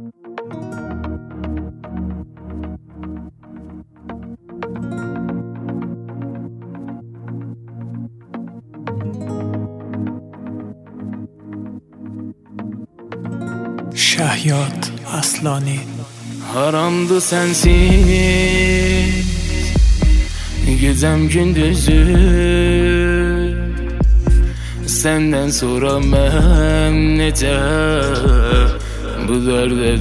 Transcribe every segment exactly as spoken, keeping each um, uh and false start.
Şahyat Aslani. Haramdı sensiz gecem gündüzü, senden sonra mən necə bu dərdə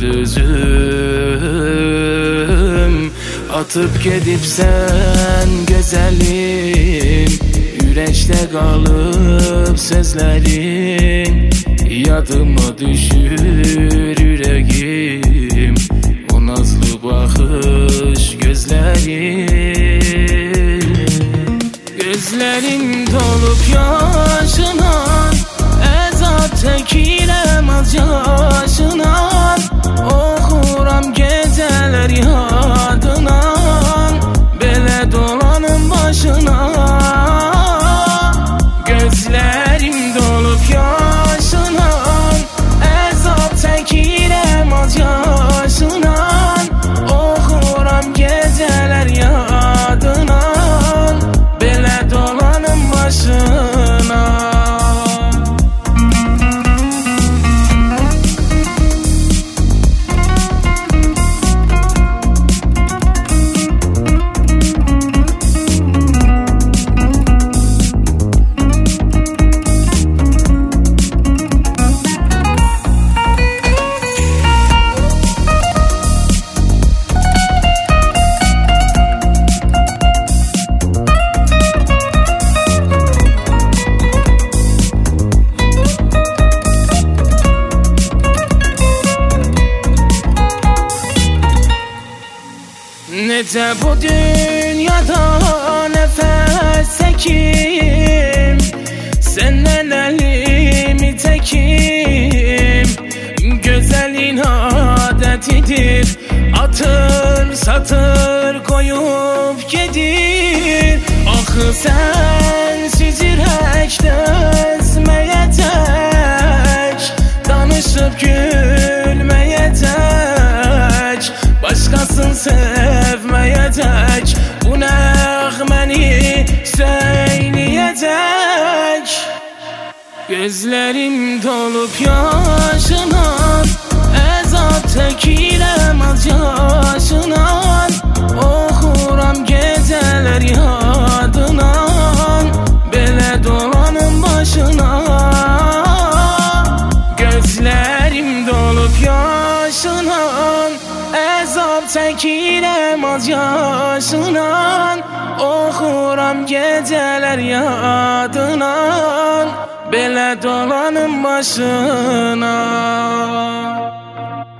dözüm. Atıp gedibsən gözəlim, ürəkdə qalıb sözlərin. Yadıma düşür ürəyim, o nazlı baxış gözlərin. Gözlərim dolub yaşına, əzab çəkirəm az yaşına. Oxuram gecələr yadına, belə dolanım başına. Gözlərim dolub yaşına, əzab çəkirəm az yaşına. Oxuram gecələr yadına, belə dolanım başına. Necə bu dünyada nəfəs çəkim, səndən əlimi çəkim. Gözəlin adətidir, atır satır koyub gedir. Axı sənsiz ürək dözməyəcək, danışıb gülməyəcək, başqasını sevməyəcək, bu nəğməni söyləyəcək. Gözlərim dolub yaşına, əzab çəkirəm az yaşına. Oxuram gecələr yadına, belə dolanım başına. Gözlərim dolub yaşına, əzab çəkirəm az yaşına. Oxuram gecələr yadına, belə dolanım başına.